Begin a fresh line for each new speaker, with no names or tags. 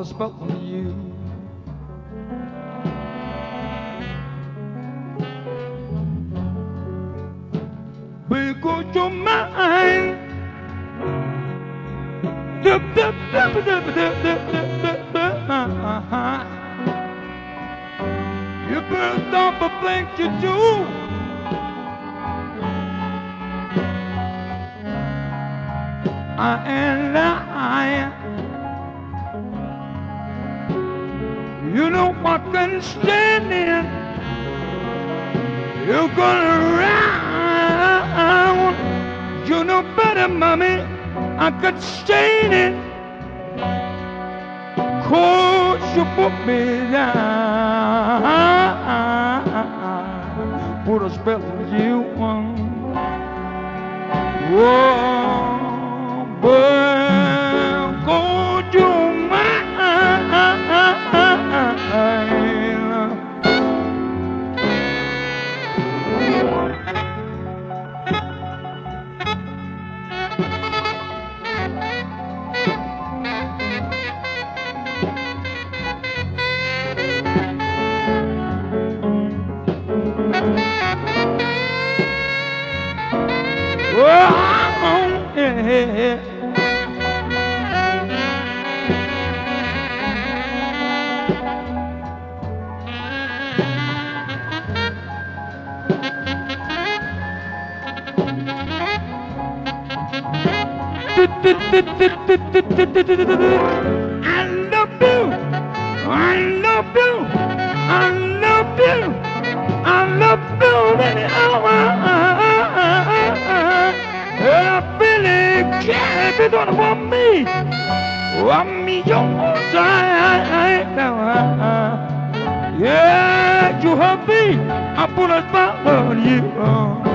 spell on you. Because your mind, you better stop the things you do. I ain't lying. You know I can stand in. You're gonna round. You know better, mommy. I could stand it. 'Cause you put me down. Put a spell on you. Whoa, but could you mind? Oh, yeah. I love you. I love you. I love you. I love you. I really care if you don't want me. Want me your side. Yeah, you have me. I put a spell on you.